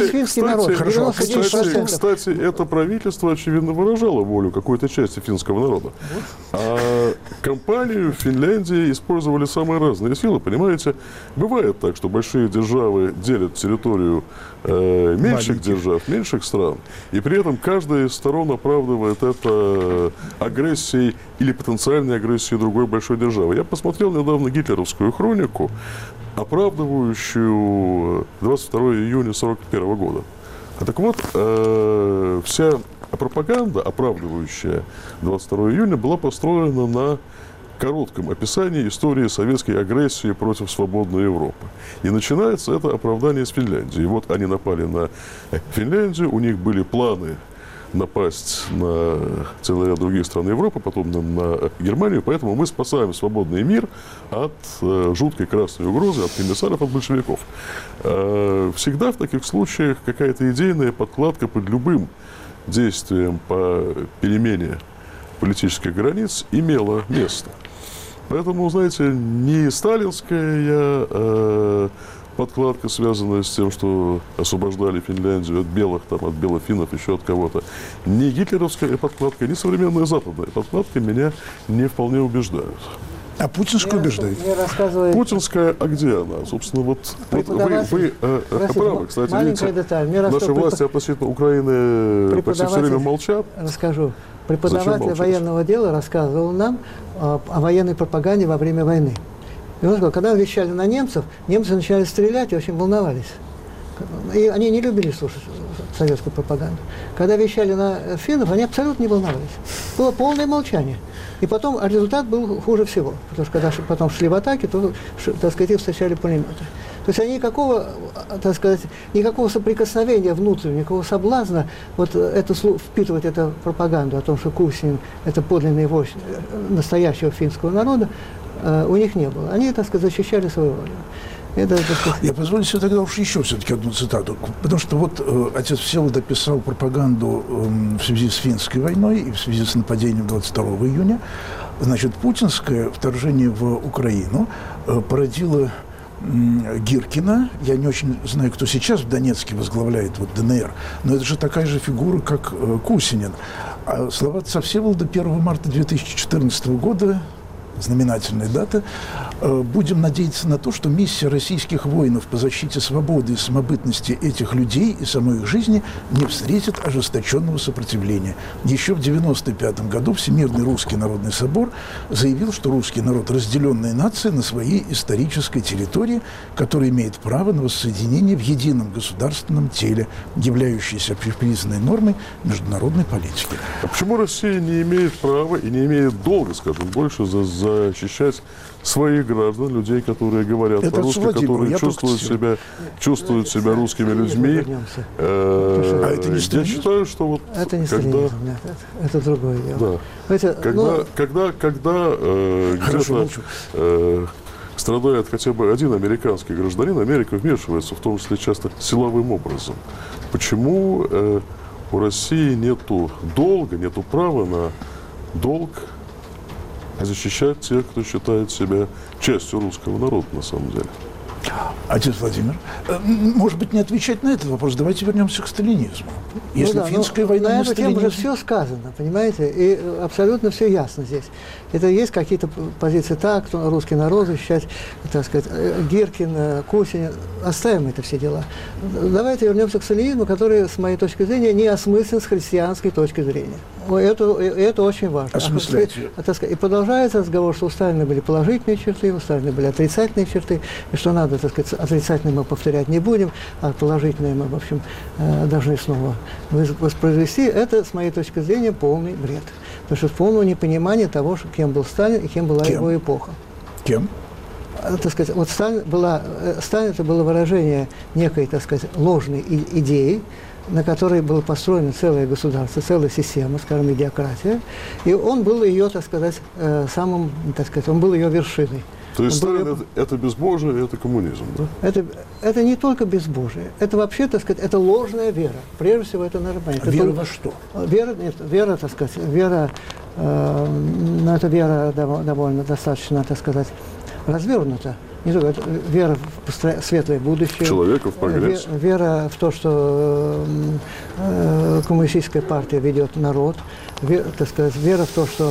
кстати, это правительство, очевидно, выражало волю какой-то части финского народа. А компанию в Финляндии использовали самые разные силы, понимаете? Бывает так, что большие державы делят территорию меньших держав, меньших стран, и при этом каждая из сторон оправдывает это агрессией или потенциальной агрессией другой большой державы. Я посмотрел недавно гитлеровскую хронику, оправдывающую 22 июня 1941 года. Так вот, вся пропаганда, оправдывающая 22 июня, была построена на коротком описании истории советской агрессии против свободной Европы. И начинается это оправдание с Финляндии. И вот они напали на Финляндию, у них были планы напасть на целый ряд других стран Европы, потом на Германию, поэтому мы спасаем свободный мир от жуткой красной угрозы, от комиссаров, от большевиков. Всегда в таких случаях какая-то идейная подкладка под любым действием по перемене политических границ имела место. Поэтому, знаете, не сталинская подкладка, связанная с тем, что освобождали Финляндию от белых, там, от белофиннов, еще от кого-то. Ни гитлеровская подкладка, ни современная западная подкладка меня не вполне убеждают. А путинская убеждает? Путинская, а где она? Собственно, вот вы правы, кстати, видите, наши власти относительно Украины почти все время молчат. Расскажу. Преподаватель военного дела рассказывал нам о военной пропаганде во время войны. И он сказал, когда вещали на немцев, немцы начали стрелять и очень волновались. И они не любили слушать советскую пропаганду. Когда вещали на финнов, они абсолютно не волновались. Было полное молчание. И потом результат был хуже всего. Потому что когда потом шли в атаки, то, так сказать, их встречали пулеметы. То есть они никакого так сказать, никакого соприкосновения внутреннего, никакого соблазна вот это, впитывать эту пропаганду о том, что Кусинин – это подлинный вождь настоящего финского народа, у них не было. Они, так сказать, защищали свою родину. Я позволю себе тогда уж еще все-таки одну цитату. Потому что вот отец Всеволод описал пропаганду в связи с финской войной и в связи с нападением 22 июня. Значит, путинское вторжение в Украину породило Гиркина. Я не очень знаю, кто сейчас в Донецке возглавляет вот ДНР, но это же такая же фигура, как Кусинин. А слова отца Всеволода 1 марта 2014 года, знаменательная дата, будем надеяться на то, что миссия российских воинов по защите свободы и самобытности этих людей и самой их жизни не встретит ожесточенного сопротивления. Еще в 1995 году Всемирный Русский Народный Собор заявил, что русский народ – разделенная нация на своей исторической территории, которая имеет право на воссоединение в едином государственном теле, являющейся общепризнанной нормой международной политики. А почему Россия не имеет права и не имеет долга, скажем, больше защищать своих граждан, людей, которые говорят по-русски, которые чувствуют себя русскими людьми? Я считаю, что вот это не сталинизм, нет, это другое дело. Да. Когда где-то страдает хотя бы один американский гражданин, Америка вмешивается, в том числе часто силовым образом. Почему у России нету долга, нету права на долг защищать тех, кто считает себя частью русского народа, на самом деле? Отец Владимир, может быть, не отвечать на этот вопрос. Давайте вернемся к сталинизму. Если финская война на не эту тему сталинизм... уже все сказано, понимаете? И абсолютно все ясно здесь. Это есть какие-то позиции так, кто русский народ защищать, так сказать, Гиркин, Кусинин. Оставим это все дела. Давайте вернемся к сталинизму, который, с моей точки зрения, не осмыслен с христианской точки зрения. Это очень важно. Осмысляйте. И продолжается разговор, что у Сталина были положительные черты, у Сталина были отрицательные черты, и что надо, так сказать, отрицательные мы повторять не будем, а положительные мы, в общем, должны снова воспроизвести. Это, с моей точки зрения, полный бред. Потому что полного непонимания того, кем был Сталин и кем была его эпоха. Кем? Так сказать, вот Сталин это было выражение некой, так сказать, ложной идеи, на которой было построено целое государство, целая система, скажем, идиократия, и он был ее, так сказать, самым, так сказать, он был ее вершиной. То есть Сталин это безбожие, это коммунизм, да? Это не только безбожие, это вообще, так сказать, это ложная вера. Прежде всего, это надо понять. Вера во что? Вера, так сказать, эта вера довольно достаточно, так сказать, развернута. Не только вера в светлое будущее. Человека в прогресс. Вера в то, что коммунистическая партия ведет народ. Так сказать, вера в то, что...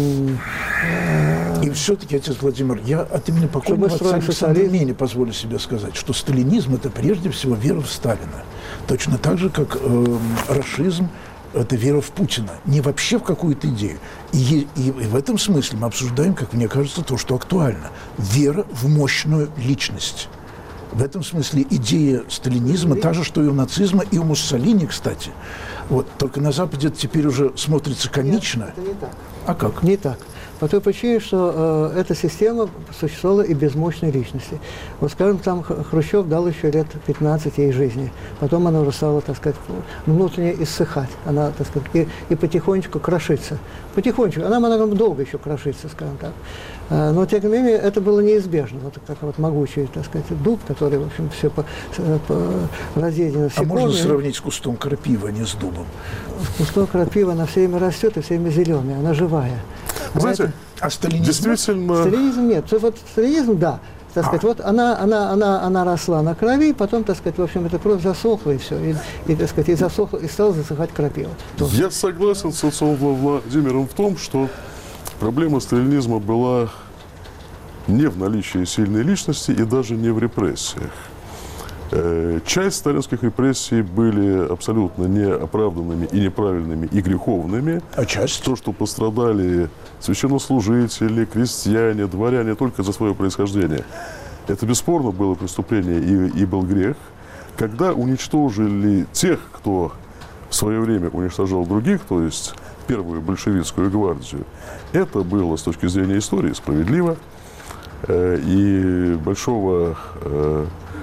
И все-таки, отец Владимир, я от имени покойного отца Александра Мени позволю себе сказать, что сталинизм – это прежде всего вера в Сталина. Точно так же, как рашизм – это вера в Путина. Не вообще в какую-то идею. И в этом смысле мы обсуждаем, как мне кажется, то, что актуально. Вера в мощную личность. В этом смысле идея сталинизма та же, что и у нацизма, и у Муссолини, кстати. Вот. Только на Западе это теперь уже смотрится комично. Нет, это не так. А как? Не так. По той причине, что эта система существовала и без мощной личности. Вот, скажем, там Хрущев дал еще лет 15 ей жизни. Потом она уже стала, так сказать, внутренне иссыхать. Она, так сказать, и потихонечку крошиться. Потихонечку. Она могла долго еще крошиться, скажем так. Но, тем не менее, это было неизбежно. Вот как вот могучий, так сказать, дуб, который, в общем, все разъедено все можно сравнить с кустом крапивы, а не с дубом? Кустом крапивы, она все время растет и все время зеленая, она живая. Знаете, а сталинизм? Действительно... Сталинизм нет. Вот сталинизм, да. Так сказать, вот она росла на крови, потом, так сказать, в общем, эта кровь засохла, и все. И так сказать, и засохла, и стала засыхать крапива. Я согласен с отцом Владимиром в том, что проблема сталинизма была не в наличии сильной личности и даже не в репрессиях. Часть сталинских репрессий были абсолютно неоправданными и неправильными и греховными. А часть? То, что пострадали священнослужители, крестьяне, дворяне только за свое происхождение. Это бесспорно было преступление и был грех. Когда уничтожили тех, кто в свое время уничтожал других, то есть первую большевистскую гвардию, это было с точки зрения истории справедливо. И большого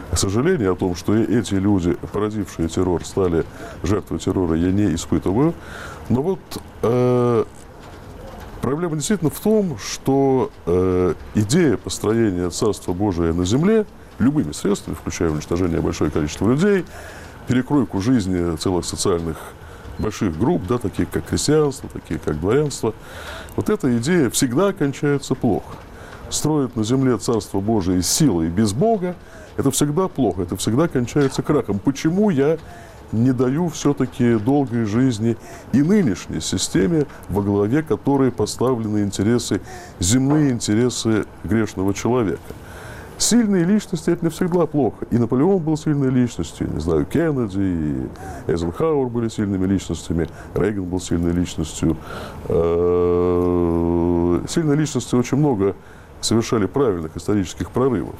сожаления о том, что эти люди, породившие террор, стали жертвой террора, я не испытываю. Но вот проблема действительно в том, что идея построения Царства Божия на земле любыми средствами, включая уничтожение большого количества людей, перекройку жизни целых социальных больших групп, да, таких как крестьянство, такие как дворянство, вот эта идея всегда кончается плохо. Строить на земле Царство Божие силой без Бога – это всегда плохо, это всегда кончается крахом. Почему я не даю все-таки долгой жизни и нынешней системе, во главе которой поставлены интересы, земные интересы грешного человека? Сильные личности – это не всегда плохо. И Наполеон был сильной личностью, не знаю, Кеннеди, и Эйзенхауэр были сильными личностями, Рейган был сильной личностью. Сильные личности очень много совершали правильных исторических прорывов.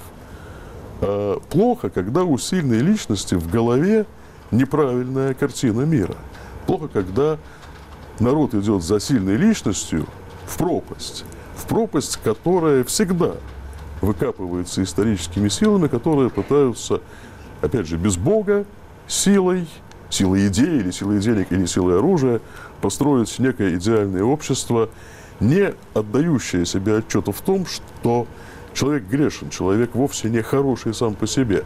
Плохо, когда у сильной личности в голове неправильная картина мира. Плохо, когда народ идет за сильной личностью в пропасть, которая всегда выкапывается историческими силами, которые пытаются, опять же, без Бога, силой идеи, или силой денег, или силой оружия, построить некое идеальное общество, не отдающее себе отчета в том, что человек грешен, человек вовсе не хороший сам по себе.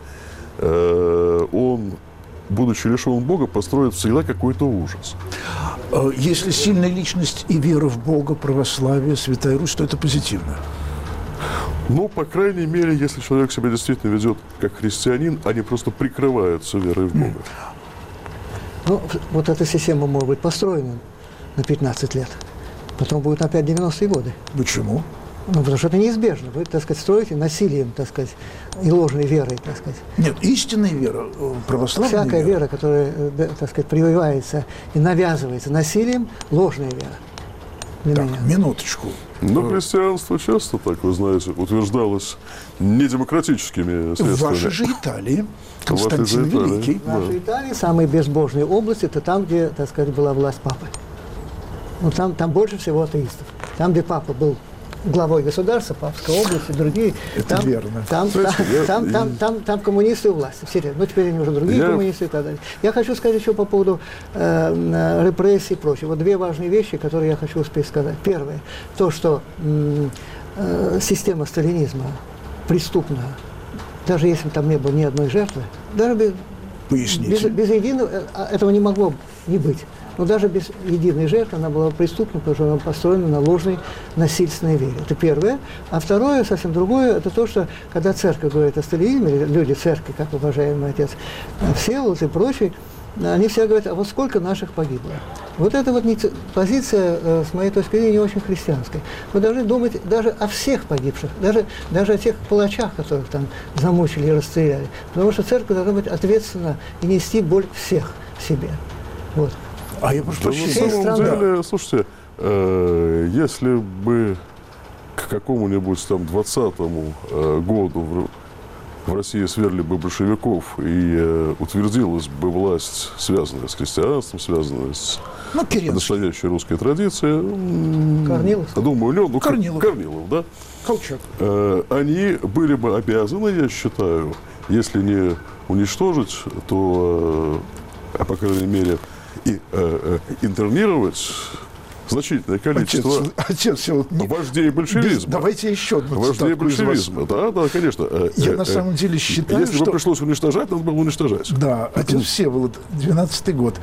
Он, будучи лишен Бога, построит всегда какой-то ужас. Если сильная личность и вера в Бога, православие, Святая Русь, то это позитивно. Ну, по крайней мере, если человек себя действительно ведет как христианин, а не просто прикрывается верой в Бога. Ну, вот эта система может быть построена на 15 лет. Потом будет опять 90-е годы. Почему? Ну, потому что это неизбежно. Вы, так сказать, строите насилием, так сказать, и ложной верой, так сказать. Нет, истинная вера, православная Всякая вера, которая, так сказать, прививается и навязывается насилием, ложная вера. Для Так, меня. минуточку. Но христианство часто, так вы знаете, утверждалось недемократическими средствами. В вашей же Италии Константин Великий. В нашей Италии самые безбожные области – это там, где, так сказать, была власть папы. Ну, там больше всего атеистов. Там, где папа был главой государства, Папской области, другие. Это там, верно. Там коммунисты у власти. Все, ну, теперь они уже другие коммунисты и так далее. Я хочу сказать еще по поводу репрессий и прочего. Вот две важные вещи, которые я хочу успеть сказать. Первое. То, что система сталинизма преступна, даже если там не было ни одной жертвы, даже без единого, этого не могло не быть. Но даже без единой жертвы она была преступна, потому что она построена на ложной насильственной вере. Это первое. А второе, совсем другое, это то, что когда церковь говорит о сталинизме, люди церкви, как уважаемый отец Всеволод и прочие, они все говорят, а вот сколько наших погибло. Вот эта вот позиция, с моей точки зрения, не очень христианская. Мы должны думать даже о всех погибших, даже о тех палачах, которых там замучили и расстреляли. Потому что церковь должна быть ответственна и нести боль всех в себе. Вот. А я прошу прощения. На самом деле, слушайте, если бы к какому-нибудь там 20-му году в России свергли бы большевиков и утвердилась бы власть, связанная с христианством, связанная с настоящей русской традицией, Корнилов. Думаю, Корнилов, да? Колчак. Они были бы обязаны, я считаю, если не уничтожить, то, по крайней мере, и интернировать значительное количество вождей большевизма. Давайте еще одну вождей большевизма. Да, конечно. Я на самом деле считаю, если бы пришлось уничтожать, надо было уничтожать. Да, отец Всеволод, 12-й год.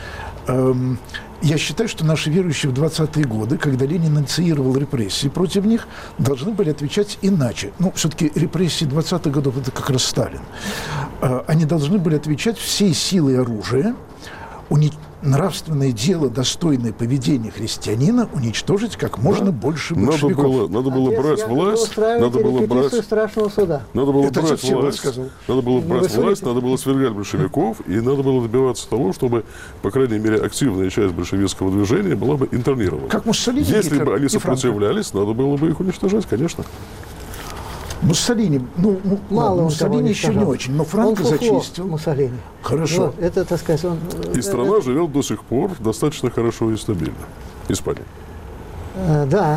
Я считаю, что наши верующие в 20-е годы, когда Ленин инициировал репрессии против них, должны были отвечать иначе. Ну, все-таки репрессии 20-х годов – это как раз Сталин. Они должны были отвечать всей силой оружия, нравственное дело, достойное поведения христианина уничтожить как можно больше большевиков. Надо было брать власть, надо было брать страшного суда. Надо было брать власть, надо было свергать большевиков, и надо было добиваться того, чтобы, по крайней мере, активная часть большевистского движения была бы интернирована. Как Муссолини, если бы они сопротивлялись, надо было бы их уничтожать, конечно. Муссолини, Муссолини еще не очень, но Франко зачистил. Муссолини. Хорошо. Вот, это, так сказать, и страна живет до сих пор достаточно хорошо и стабильно. Испания. Да,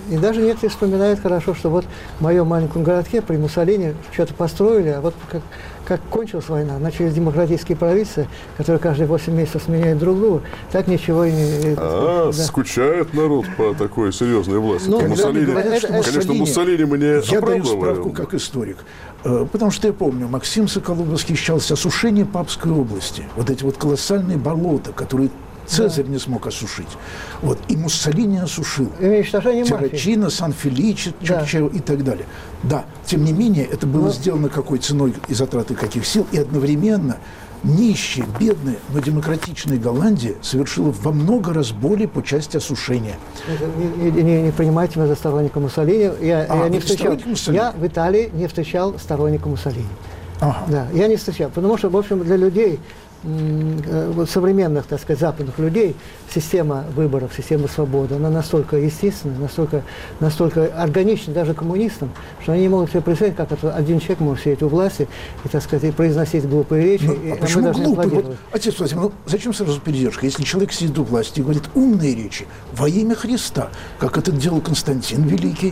И даже некоторые вспоминают хорошо, что вот в моем маленьком городке при Муссолини что-то построили, а вот как кончилась война, начались демократические правительства, которые каждые 8 месяцев сменяют друг друга, так ничего и не... Да. Скучает народ по такой серьезной власти. Ну, Муссолини, говорят, что конечно, Муссолини мы не Я даю оправдываем. справку как историк. Потому что я помню, Максим Соколов восхищался осушением Папской области. Вот эти вот колоссальные болота, которые Цезарь не смог осушить. Вот. И Муссолини осушил. Террачино, Сан-Феличе, Чарчево и так далее. Да, тем не менее, это было сделано какой ценой и затратой каких сил, и одновременно нищая, бедная, но демократичная Голландия совершила во много раз более по части осушения. Не понимаете, вы за сторонника Муссолини. Я не встречал. Я в Италии не встречал сторонника Муссолини. Ага. Да, я не встречал. Потому что, в общем, для людей, современных, так сказать, западных людей, система выборов, система свободы, она настолько естественна, настолько органична даже коммунистам, что они не могут себе представить, как это один человек может сидеть у власти и, так сказать, и произносить глупые речи. А почему глупые? Вот, отец Владимир, зачем сразу передержка? Если человек сидит у власти и говорит умные речи во имя Христа, как это делал Константин Великий,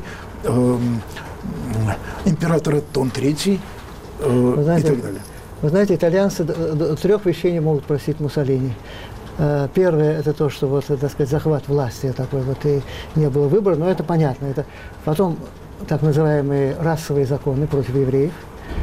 император Аттон III и так далее. Вы знаете, итальянцы 3 вещей не могут просить Муссолини. Первое – это то, что, вот, так сказать, захват власти такой вот, и не было выбора, но это понятно. Это потом так называемые расовые законы против евреев.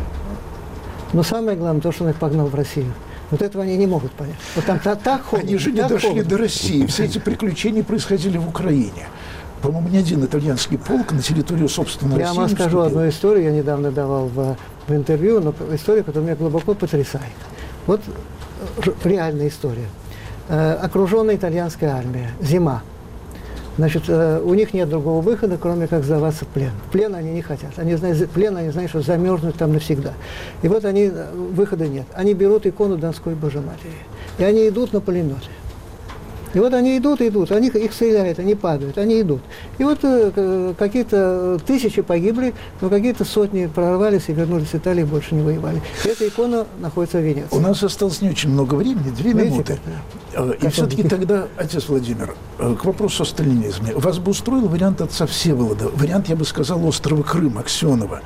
Но самое главное – то, что он их погнал в Россию. Вот этого они не могут понять. Вот там так холодно. Они же не дошли до России. Все эти приключения происходили в Украине. По-моему, ни один итальянский полк на территорию собственной России не вступил. Я вам скажу одну историю, я недавно давал в интервью, но история, которая меня глубоко потрясает. Вот реальная история. Окруженная итальянская армия, зима. Значит, у них нет другого выхода, кроме как сдаваться в плен. В плен они не хотят. Они знают, что замерзнут там навсегда. И вот выхода нет. Они берут икону Донской Божематери. И они идут на пулеметы. И вот они идут, их стреляют, они падают, они идут. И вот какие-то тысячи погибли, но какие-то сотни прорвались и вернулись в Италию, больше не воевали. И эта икона находится в Венеции. У нас осталось не очень много времени, 2 минуты. И все-таки тогда, отец Владимир, к вопросу о сталинизме. Вас бы устроил вариант отца Всеволода, вариант, я бы сказал, острова Крым, Аксенова.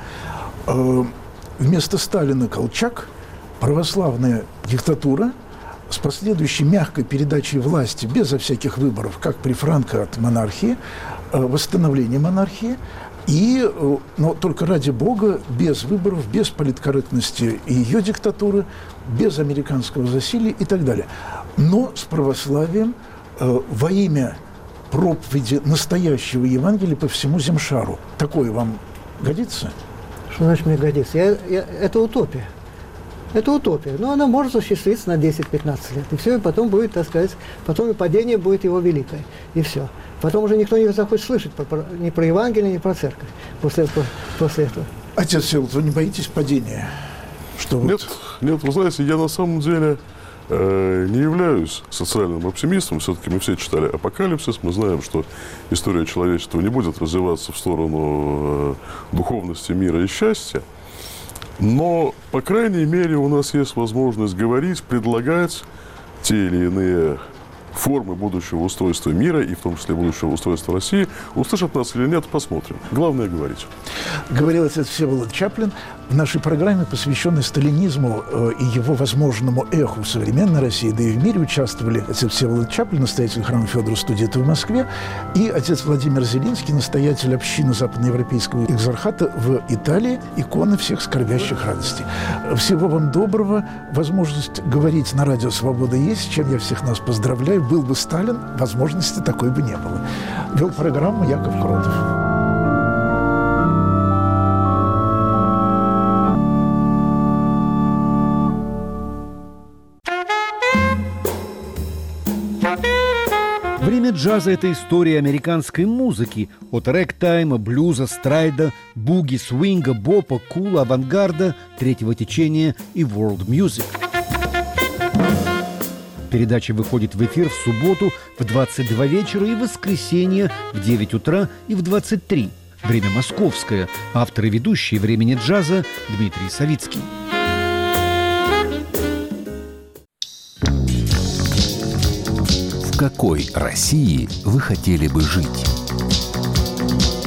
Вместо Сталина Колчак, православная диктатура, с последующей мягкой передачей власти, безо всяких выборов, как при Франко от монархии, восстановление монархии, но только ради Бога, без выборов, без политкорректности и ее диктатуры, без американского засилия и так далее. Но с православием во имя проповеди настоящего Евангелия по всему земшару. Такое вам годится? Что значит мне годится? Это утопия. Это утопия. Но она может осуществиться на 10-15 лет. И все, и потом будет, так сказать, потом и падение будет его великое. И все. Потом уже никто не захочет слышать ни про Евангелие, ни про церковь после этого. Отец Всеволод, вы не боитесь падения? Нет, вы знаете, я на самом деле не являюсь социальным оптимистом. Все-таки мы все читали «Апокалипсис». Мы знаем, что история человечества не будет развиваться в сторону духовности, мира и счастья. Но, по крайней мере, у нас есть возможность говорить, предлагать те или иные формы будущего устройства мира, и в том числе будущего устройства России. Услышат нас или нет, посмотрим. Главное – говорить. Говорил отец Всеволод Чаплин в нашей программе, посвященной сталинизму и его возможному эху в современной России, да и в мире, участвовали отец Всеволод Чаплин, настоятель храма Феодора Студита в Москве, и отец Владимир Зелинский, настоятель общины Западноевропейского экзархата в Италии, икона всех скорбящих радостей. Всего вам доброго. Возможность говорить на радио «Свобода» есть, с чем я всех нас поздравляю. Был бы Сталин, возможности такой бы не было. Вел программу Яков Кротов. Время джаза – это история американской музыки. От рэгтайма, блюза, страйда, буги, свинга, бопа, кула, авангарда, третьего течения и world music. Передача выходит в эфир в субботу в 22 вечера и в воскресенье в 9 утра и в 23. Время московское. Автор и ведущий «Времени джаза» Дмитрий Савицкий. В какой России вы хотели бы жить?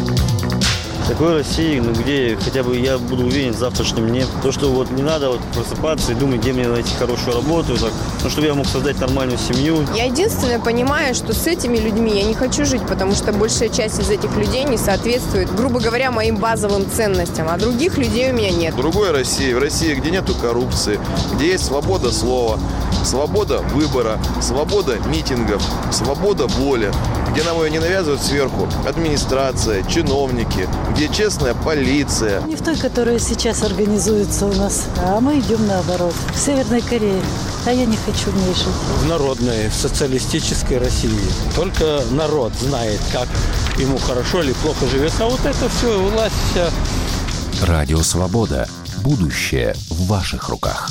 Такой России, где хотя бы я буду уверен в завтрашнем дне. То, что вот не надо вот просыпаться и думать, где мне найти хорошую работу, так, чтобы я мог создать нормальную семью. Я единственное понимаю, что с этими людьми я не хочу жить, потому что большая часть из этих людей не соответствует, грубо говоря, моим базовым ценностям, а других людей у меня нет. Другой России, в России, где нету коррупции, где есть свобода слова, свобода выбора, свобода митингов, свобода воли, где нам ее не навязывают сверху администрация, чиновники, где честная полиция. Не в той, которая сейчас организуется у нас, а мы идем наоборот, в Северной Корее. А я не хочу в ней жить. В народной, социалистической России. Только народ знает, как ему хорошо или плохо живется. А вот это все, власть вся. Радио «Свобода». Будущее в ваших руках.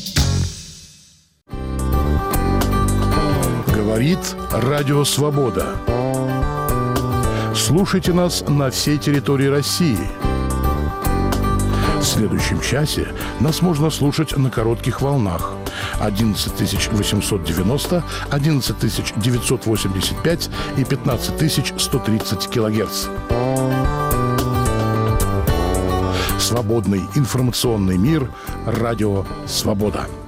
Говорит Радио «Свобода». Слушайте нас на всей территории России. В следующем часе нас можно слушать на коротких волнах 11890, 11985 и 15130 килогерц. Свободный информационный мир. Радио «Свобода».